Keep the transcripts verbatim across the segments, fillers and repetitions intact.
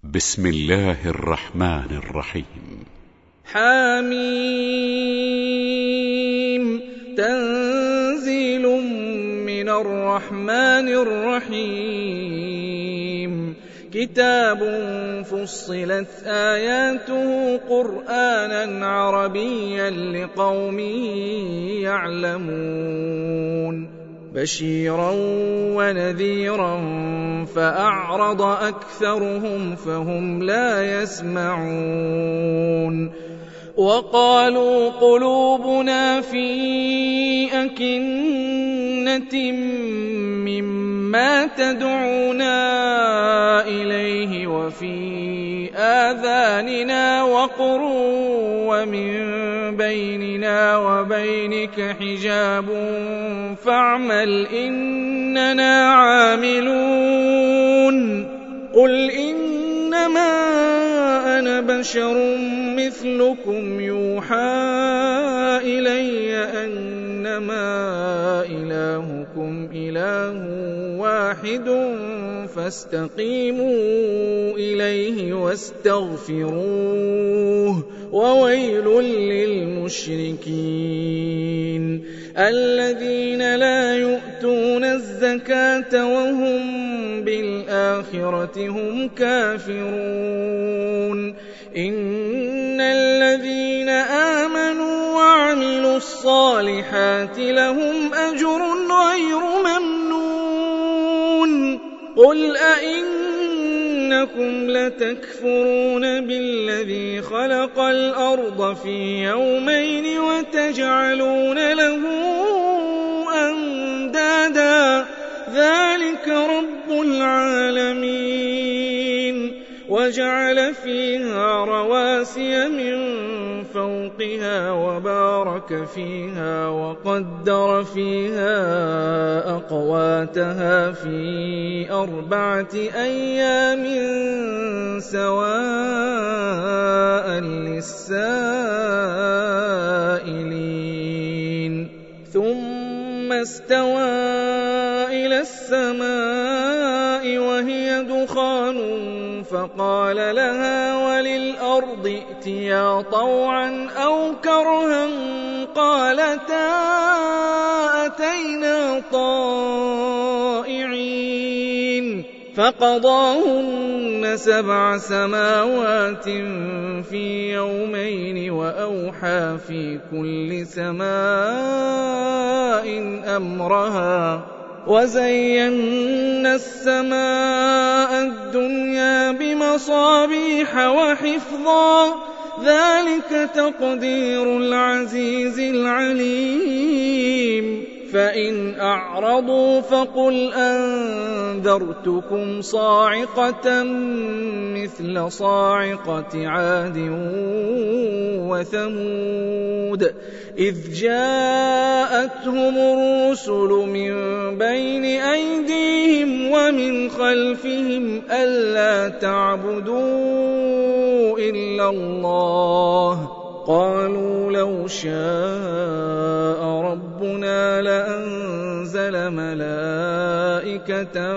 بسم الله الرحمن الرحيم. حميم تنزيل من الرحمن الرحيم. كتاب فصلت آياته قرآنا عربيا لقوم يعلمون بشيرا ونذيرا فأعرض أكثرهم فهم لا يسمعون. وقالوا قلوبنا في أكنة مما تدعونا إليه وفي آذاننا وقر ومن بيننا وبينك حجاب فاعمل إننا عاملون. قل إنما أنا بشر مثلكم يوحى إلي أنما إلهكم إله واحد فاستقيموا إليه واستغفروه وويل للمشركين الذين لا يؤتون الزكاة وهم بالآخرة هم كافرون. إن الذين آمنوا وعملوا الصالحات لهم أجر غير ممنون. قل أئنكم لتكفرون بالذي خلق الأرض في يومين وتجعلون له أندادا ذلك رب العالمين. وجعل فيها رواسي من فوقها وبارك فيها وقدر فيها أقواتها في أربعة أيام سواء للسائلين. ثم استوى إلى السماء وهي دخان فقال لها وللأرض ائتيا طوعا أو كرها قالتا أتينا طائعين. فقضاهن سبع سماوات في يومين وأوحى في كل سماء أمرها وزينا السماء الدنيا بمصابيح وحفظا ذلك تقدير العزيز العليم. فإن أعرضوا فقل أنذرتكم صاعقة مثل صاعقة عاد وثمود إذ جاءتهم الرسل من بين أيديهم ومن خلفهم ألا تعبدوا إلا الله قالوا لو شاء ربنا لأنزل ملائكة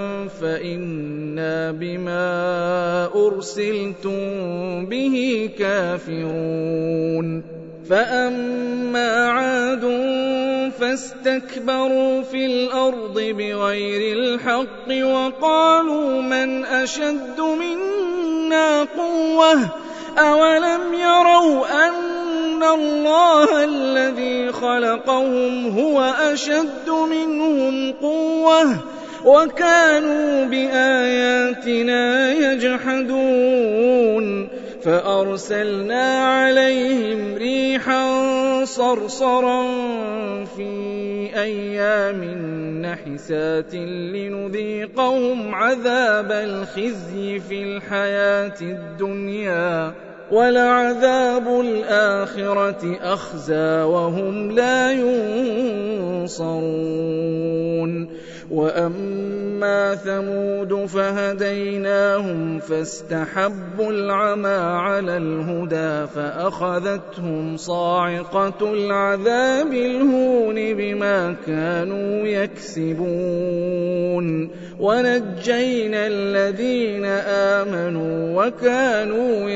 فإنا بما أرسلتم به كافرون. فأما عاد فاستكبروا في الأرض بغير الحق وقالوا من أشد منا قوة أولم يروا أن الله الذي خلقهم هو أشد منهم قوة وكانوا بآياتنا يجحدون. فأرسلنا عليهم ريحا صرصرا في أيام نحسات لنذيقهم عذاب الخزي في الحياة الدنيا ولعذاب الآخرة أخزى وهم لا ينصرون. وأما ثمود فهديناهم فاستحبوا العمى على الهدى فأخذتهم صاعقة العذاب الهون بما كانوا يكسبون ونجينا الذين آمنوا وكانوا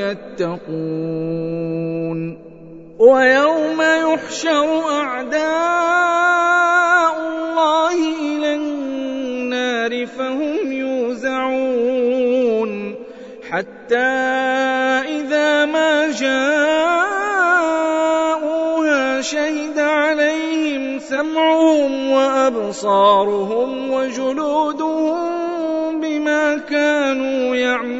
يتقون ويوم يحشر أعداء الله إلى النار فهم يوزعون حتى إذا ما جاءوها شهد عليهم سمعهم وأبصارهم وجلودهم بما كانوا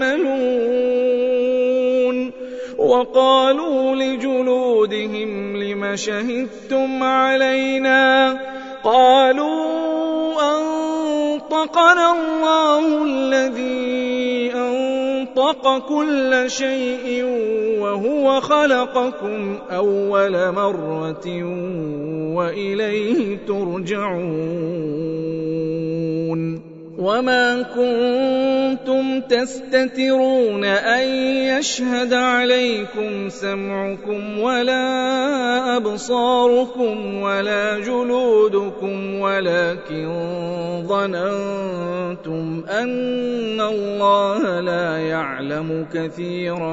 يعملون وقالوا لجلودهم لم شهدتم علينا قالوا أنطقنا الله الذي أنطق كل شيء وهو خلقكم أول مرة وإليه ترجعون وما كنتم تستترون أن يشهد عليكم سمعكم ولا أبصاركم ولا جلودكم ولكن ظننتم أن الله لا يعلم كثيرا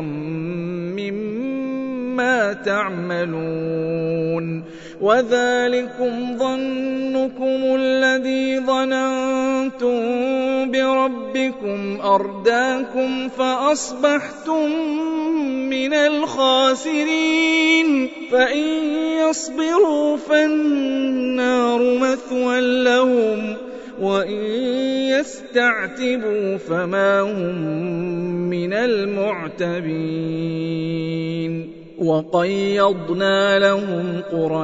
مما تعملون وذلكم ظنكم الذي ظننتم بربكم أرداكم فأصبحتم من الخاسرين فإن يصبروا فالنار مثوى لهم وإن يستعتبوا فما هم من المعتبين وقيضنا لهم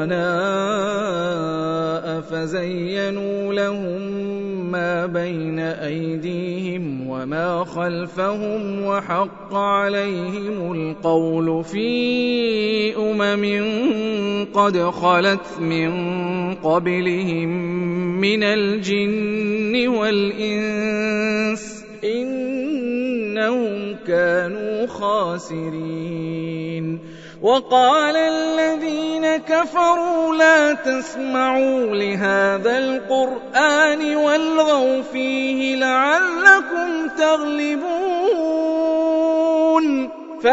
قرناء فزينوا لهم ما بين أيديهم وما خلفهم وحق عليهم القول في أمم قد خلت من قبلهم من الجن والإنس إنهم كانوا خاسرين وقال الذين كفروا لا تسمعوا لهذا القرآن والغوا فيه لعلكم تغلبون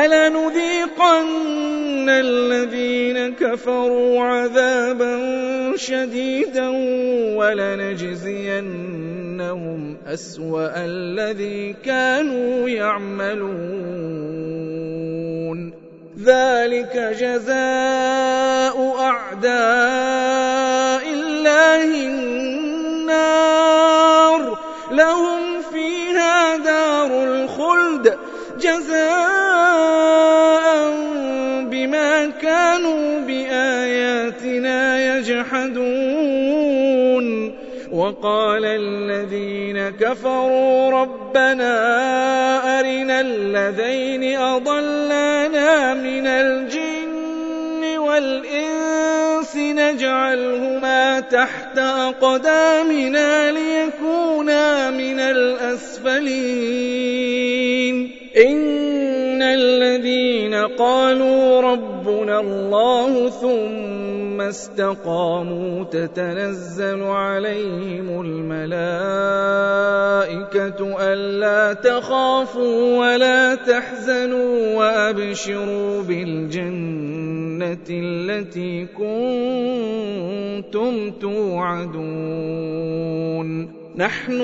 فلنذيقن الذين كفروا عذابا شديدا ولنجزينهم أسوأ الذي كانوا يعملون ذلك جزاء أعداء الله النار لهم فيها دار الخلد جزاء بما كانوا بآياتنا يجحدون وقال الذين كفروا ربنا أرنا الذين أضلانا من الجن والإنس نجعلهما تحت أقدامنا ليكونا من الأسفلين إن الذين قالوا ربنا الله ثم استقاموا تتنزل عليهم الملائكة ألا تخافوا ولا تحزنوا وأبشروا بالجنة التي كنتم توعدون نحن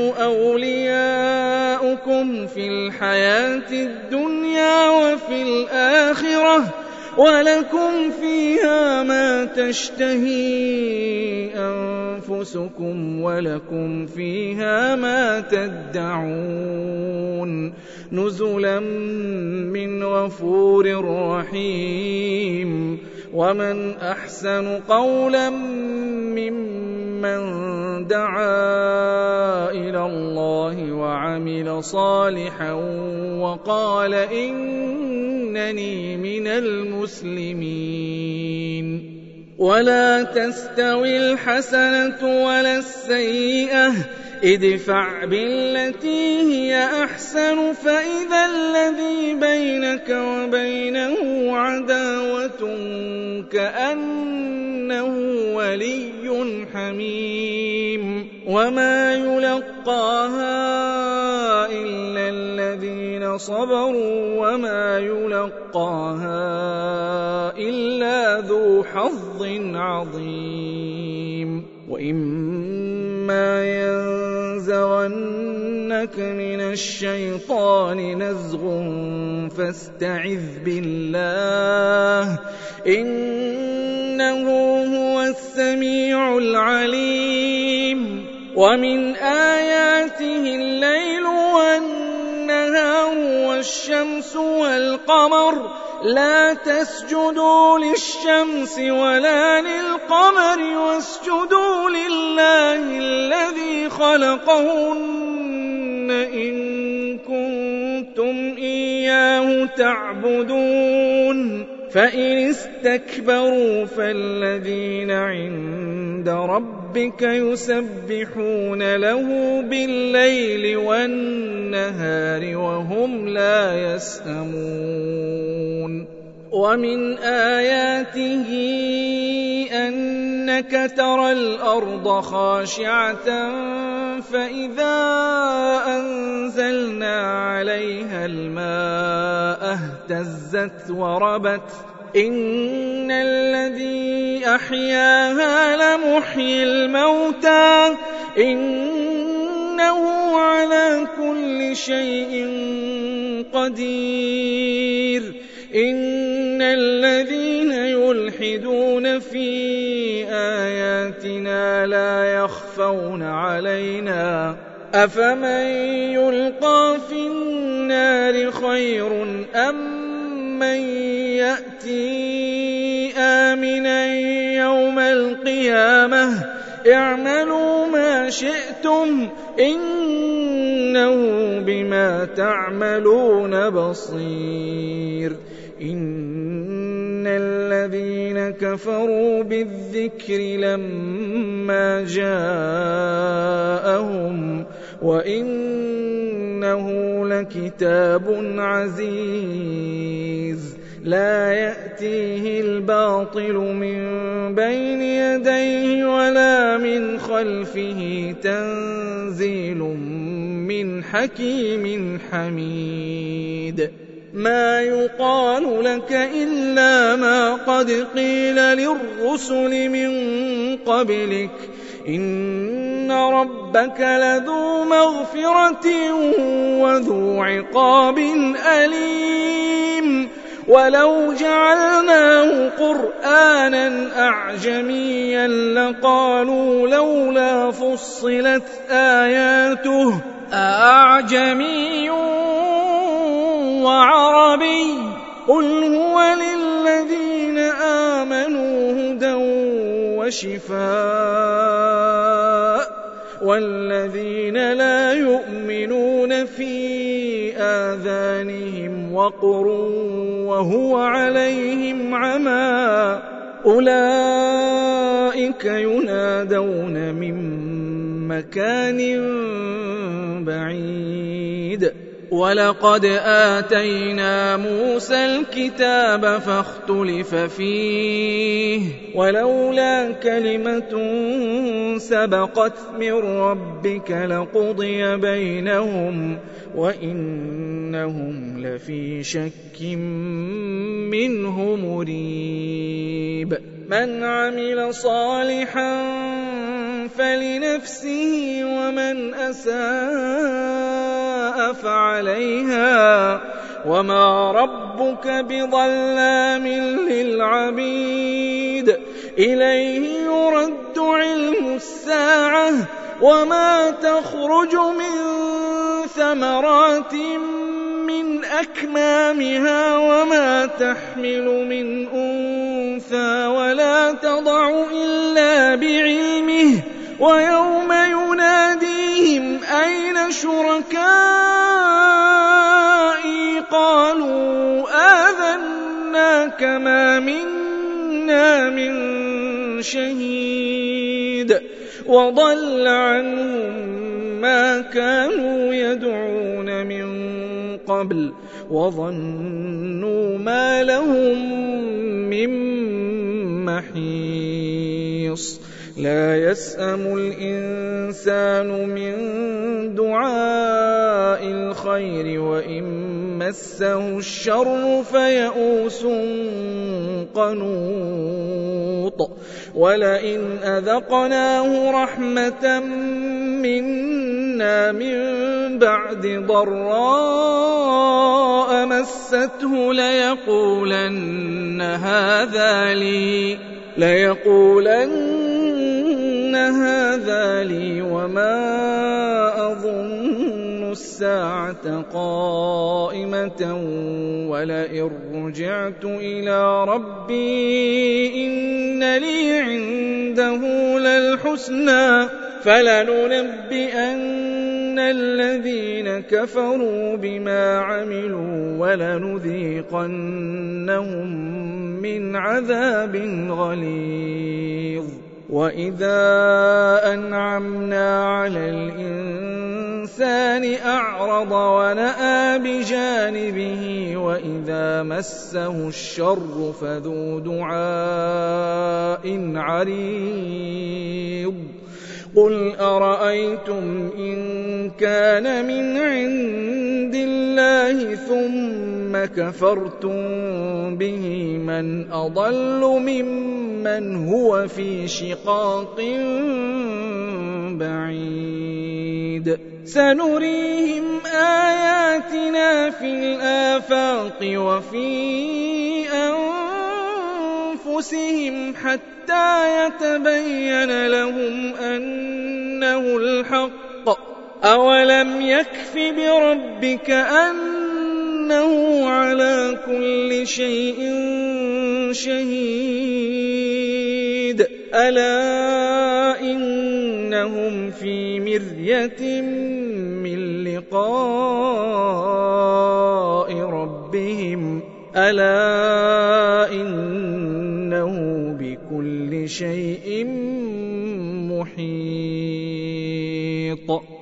أولياؤكم في الحياة الدنيا وفي الآخرة ولكم فيها ما تشتهي أنفسكم ولكم فيها ما تدعون نزلا من غفور رحيم ومن أحسن قولا ممن دعا إلى الله وعمل صالحا وقال إنني من المسلمين ولا تستوي الحسنة ولا السيئة ادفع بالتي هي أحسن فإذا الذي بينك وبينه عداوة كأنه ولي حميم وما يلقاها إلا الذين صبروا وما يلقاها إلا ذو حظ عظيم وإما ينزغنك من الشيطان نزغ فاستعذ بالله إنه هو السميع العليم ومن آياته الليل والنهار والشمس والقمر لا تسجدوا للشمس ولا للقمر واسجدوا لله الذي خلقهن إن كنتم إياه تعبدون فإن استكبروا فالذين عند ربك يسبحون له بالليل والنهار وهم لا يسأمون ومن آياته أنك ترى الأرض خاشعة فإذا أنزلنا عليها الماء اهتزت وربت إن الذي أحياها لمحيي الموتى إنه على كل شيء قدير إن الذين يلحدون في آياتنا لا يخفون علينا أفمن يلقى في النار خير أم من يأتي آمنا يوم القيامة اعملوا ما شئتم إنه بما تعملون بصير إن الذين كفروا بالذكر لما جاءهم وإنه لكتاب عزيز لا يأتيه الباطل من بين يديه ولا من خلفه تنزيل من حكيم حميد ما يقال لك إلا ما قد قيل للرسل من قبلك إن ربك لذو مغفرة وذو عقاب أليم ولو جعلناه قرآنا أعجميا لقالوا لولا فصلت آياته أعجمي وعربي قل هو للذين آمنوا هدى وشفاء والذين لا يؤمنون في آذانهم وقر وهو عليهم عمى أولئك ينادون من مكان بعيد ولقد آتينا موسى الكتاب فاختلف فيه ولولا كلمة سبقت من ربك لقضي بينهم وإنهم لفي شك منه مريب من عمل صالحا فلنفسه ومن أساء فعليها وما ربك بظلام للعبيد إليه يرد علم الساعة وما تخرج من ثمرات من أكمامها وما تحمل من أنثى ولا تضع إلا بعلمه ويوم يناديهم أين شركائي قالوا آذناك ما منا من شهيد وضل عنهم ما كانوا يدعون من قبل وظنوا ما لهم من محيص لا يسأم الإنسان من دعاء الخير وإن مسه الشر فيئوس قنوط ولئن أذقناه رحمة منا من بعد ضراء مسته ليقولن هذا لي ليقولن هذا لي وما أظن الساعة قائمة ولئن رجعت إلى ربي إن لي عنده للحسنى فلننبئن الذين كفروا بما عملوا ولنذيقنهم من عذاب غليظ وإذا أنعمنا على الإنسان أعرض ونأى بجانبه وإذا مسه الشر فذو دعاء عريض قل أرأيتم إن كان من عند الله ثم كفرتم به من أضل ممن هو في شقاق بعيد سنريهم آياتنا في الآفاق وفي أنفسهم حتى يتبين لهم أنه الحق أولم يكف بربك أنه على كل شيء شهيد ألا إنهم في مرية من لقاء ربهم ألا إنه بكل شيء محيط